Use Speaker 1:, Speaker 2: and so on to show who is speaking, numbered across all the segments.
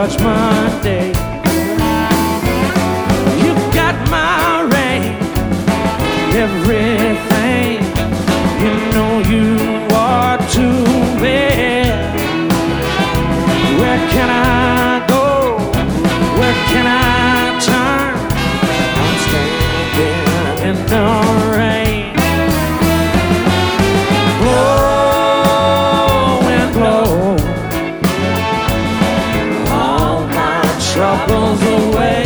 Speaker 1: Judgment Day. You got my ring, everything. You know you are to bear. Where can I go? Where can I turn? I'm standing in the rain. Blow and blow all my troubles away.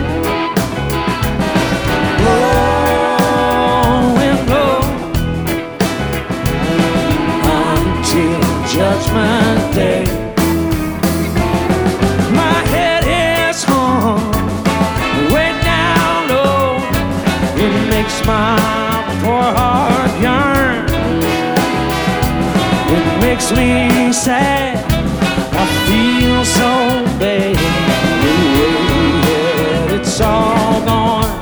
Speaker 1: Blow and blow until Judgment Day. My head is hung way down low. It makes my poor heart yearn. It makes me sad. I feel so bad. Yeah, it's all gone.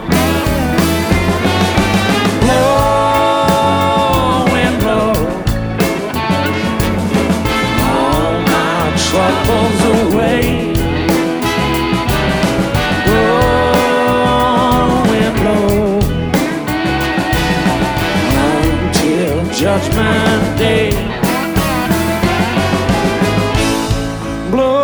Speaker 1: Blow and blow all my troubles away. Blow and blow until Judgment Day. Blow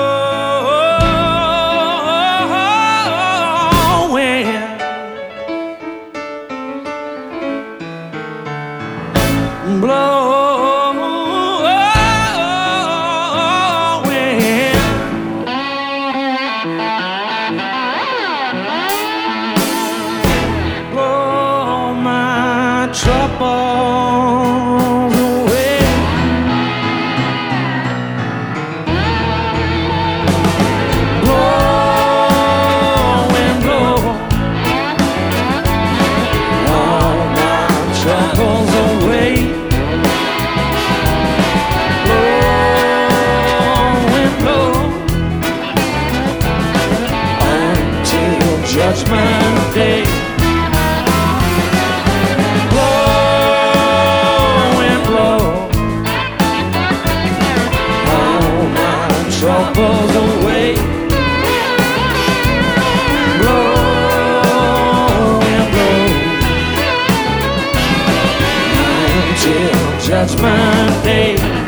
Speaker 1: and blow blow my troubles away. Blow and blow all my troubles away. Blow and blow until Judgment Day. Blow and blow all my troubles away. Blow and blow until Judgment Day.